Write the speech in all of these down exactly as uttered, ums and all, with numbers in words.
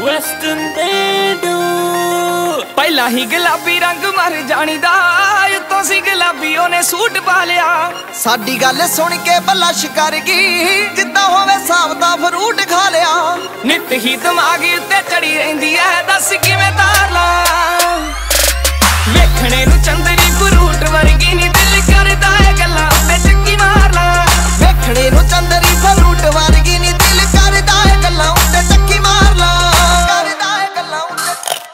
Western Bedu ਪਹਿਲਾਂ ਹੀ ਗੁਲਾਬੀ ਰੰਗ ਮਰ ਜਾਣੀ ਦਾ ਉਤੋਂ ਸੀ ਗੁਲਾਬੀ ਉਹਨੇ ਸੂਟ ਪਾ ਲਿਆ। ਸਾਡੀ ਗੱਲ ਸੁਣ ਕੇ ਬਲਸ਼ ਕਰ ਗਈ ਜਿੱਦਾਂ ਹੋਵੇ ਸਾਵਤਾ ਫਰੂਟ ਖਾ ਲਿਆ। ਨਿੱਤ ਹੀ ਦਿਮਾਗ ਉੱਤੇ ਚੜੀ ਰਹਿੰਦੀ ਐ ਦੱਸ ਕਿਵੇਂ ਤਾਰ ਲਾ। ਵੇਖਣੇ ਨੂੰ ਚੰਦਰੀ ਫਰੂਟ ਵਰਗੀ ਨੀ ਦਿਲ ਕਰਦਾ ਏ ਗੱਲਾਂ ਉੱਤੇ ਚੱਕੀ ਮਾਰ ਲਾ। ਵੇਖਣੇ ਨੂੰ ਚੰਦਰੀ ਫਰੂਟ ਵਰਗੀ ਨੀ ਦਿਲ ਕਰਦਾ ਏ ਗੱਲਾਂ ਉੱਤੇ ਚੱਕੀ ਮਾਰ ਲਾ। ਕਰਦਾ ਏ ਗੱਲਾਂ ਉੱਤੇ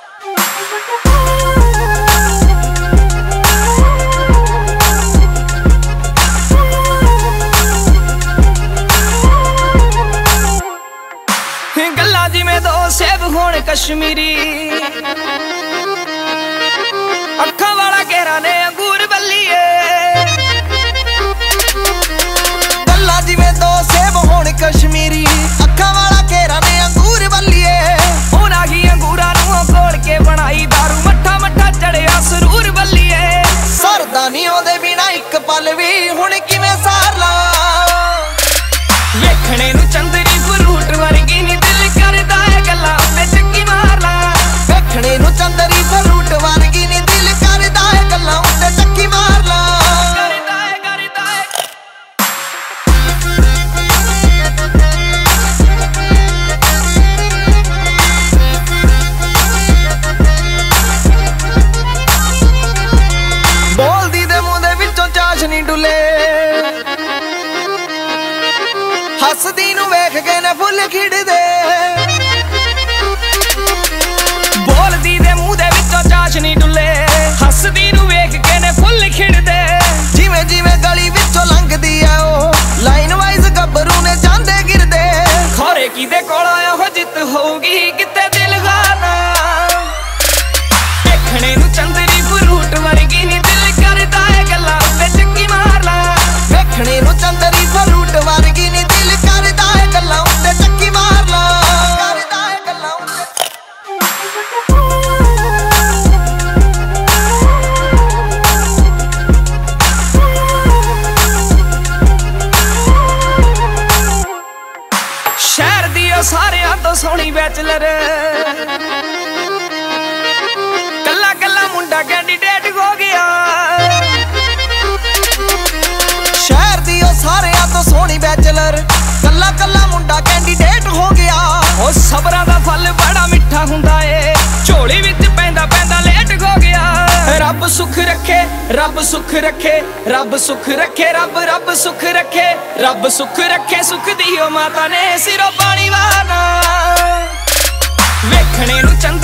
ਗੱਲਾਂ ਜਿਵੇਂ ਦੋ ਸੇਬ ਹੋਣ ਕਸ਼ਮੀਰੀ ਅੱਖਾਂ ਵਾਲਾ ਘੇਰਾ ਨੇ ਅੰਗੂਰ ਬੱਲੀਏ। ਗੱਲਾਂ ਜਿਵੇਂ ਦੋ ਸੇਬ ਹੋਣ ਕਸ਼ਮੀਰੀ ਅੱਖਾਂ ਵਾਲਾ ਘੇਰਾ ਨੇ ਅੰਗੂਰ ਬੱਲੀਏ। ਹੁਣ ਆ ਗਈ ਅੰਗੂਰਾਂ ਨੂੰ ਘੋਲ ਕੇ ਬਣਾਈ ਦਾਰੂ ਮੱਠਾ ਮੱਠਾ ਚੜਿਆ ਸਰੂਰ ਬੱਲੀਏ। ਸਰਦਾ ਨੀ ਉਹਦੇ ਬਿਨਾ ਇੱਕ ਪਲ ਵੀ ਹੁਣ ਕਿਵੇਂ ਸਾਰ ਲਾ। ਵੇਖਣੇ ਨੂੰ ਚੰਦਰੀ ਫਰੂਟ ਵਰਗੀ ਨੀ ਦਿਲ ਕਰਦਾ ਏ ਗੱਲਾਂ ਉੱਤੇ ਚੱਕੀ ਮਾਰ ਲਾ। ਵੇਖਣੇ ਨੂੰ ਚੰਦਰੀ ਫਰੂਟ ਵਰਗੀ ਨੀ ਦਿਲ ਕਰਦਾ ਏ ਗੱਲਾਂ ਉੱਤੇ ਚੱਕੀ ਮਾਰ ਲਾ। ਕਰਦਾ ਏ ਕਰਦਾ ਏ ਬੋਲਦੀ ਦੇ ਮੂੰਹ ਦੇ ਵਿੱਚੋਂ ਚਾਸ਼ਨੀ ਡੁੱਲੇ ਹੱਸਦੀ ਨੂੰ ਵੇਖ ਕੇ ਨੇ ਫੁੱਲ ਖਿੜਦੇ। ਬੋਲਦੀ ਦੇ ਮੂੰਹ ਦੇ ਵਿੱਚੋਂ ਚਾਸ਼ਨੀ ਡੁੱਲੇ ਹੱਸਦੀ ਨੂੰ ਵੇਖ ਕੇ ਨੇ ਫੁੱਲ ਖਿੜਦੇ। ਜਿਵੇਂ ਜਿਵੇਂ ਗਲੀ ਵਿੱਚੋਂ ਲੰਘਦੀ ਆ ਉਹ ਲਾਈਨ ਵਾਈਜ਼ ਗੱਭਰੂ ਨੇ ਜਾਂਦੇ ਗਿਰਦੇ। ਖੋਰੇ ਕਿਦੇ ਕੋਲ ਇਹੋ ਜਿੱਤ ਹੋਊਗੀ ਕਿਤੇ ਦਿਲ ਗਾਣਾ। ਵੇਖਣੇ ਨੂੰ ਚੰਦਰੀ ਫਰੂਟ ਵਰਗੀ ਨੀ ਦਿਲ ਕਰਦਾ ਏ ਗੱਲਾਂ ਉੱਤੇ ਚੱਕੀ ਮਾਰ ਲਾ। ਵੇਖਣੇ ਨੂੰ ਚੰਦਰੀ ਫਰੂਟ ਵਰਗੀ ਨੀ ਦਿਲ ਕਰਦਾ ਏ ਗੱਲਾਂ ਉੱਤੇ ਚੱਕੀ ਮਾਰ ਲਾ। ਕਰਦਾ ਏ ਗੱਲਾਂ ਉੱਤੇ ਸ਼ਹਿਰ ਦੀ ਉਹ ਸਾਰਿਆਂ ਤੋਂ ਸੋਹਣੀ ਬੈਚਲਰ ਕੱਲਾ ਕੱਲਾ ਮੁੰਡਾ ਕੈਂਡੀਡੇਟ ਹੋ ਗਿਆ। ਸ਼ਹਿਰ ਦੀ ਉਹ ਸਾਰਿਆਂ ਤੋਂ ਸੋਹਣੀ ਬੈਚਲਰ ਕੱਲਾ ਕੱਲਾ ਮੁੰਡਾ ਕੈਂਡੀਡੇਟ ਹੋ ਗਿਆ। ਉਹ ਸਬਰਾਂ ਦਾ ਫਲ ਬੜਾ ਮਿੱਠਾ ਹੁੰਦਾ ਏ ਝੋਲੀ ਵਿੱਚ ਪੈਂਦਾ ਪੈਂਦਾ ਲੇਟ ਹੋ ਗਿਆ। ਰੱਬ ਸੁੱਖ ਰੱਖੇ ਰੱਬ ਸੁੱਖ ਰੱਖੇ ਰੱਬ ਸੁੱਖ ਰੱਖੇ ਰੱਬ ਰੱਬ ਸੁੱਖ ਰੱਖੇ ਰੱਬ ਸੁੱਖ ਰੱਖੇ ਸੁੱਖ ਦੀ ਉਹ ਮਾਤਾ ਨੇ ਸਿਰੋਂ ਪਾਣੀ ਵਾਰਨਾ। ਵੇਖਣੇ ਨੂੰ ਚੰਦ